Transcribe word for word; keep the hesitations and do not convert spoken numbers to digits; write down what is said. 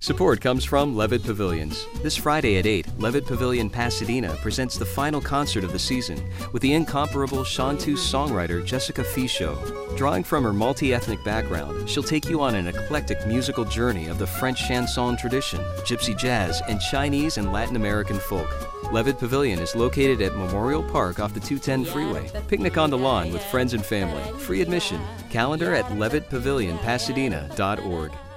Support comes from Levitt Pavilions. This Friday at eight, Levitt Pavilion Pasadena presents the final concert of the season with the incomparable Chanteuse songwriter Jessica Fichot. Drawing from her multi-ethnic background, she'll take you on an eclectic musical journey of the French chanson tradition, gypsy jazz, and Chinese and Latin American folk. Levitt Pavilion is located at Memorial Park off the two ten freeway. Picnic on the lawn with friends and family. Free admission. Calendar at levitt pavilion pasadena dot org.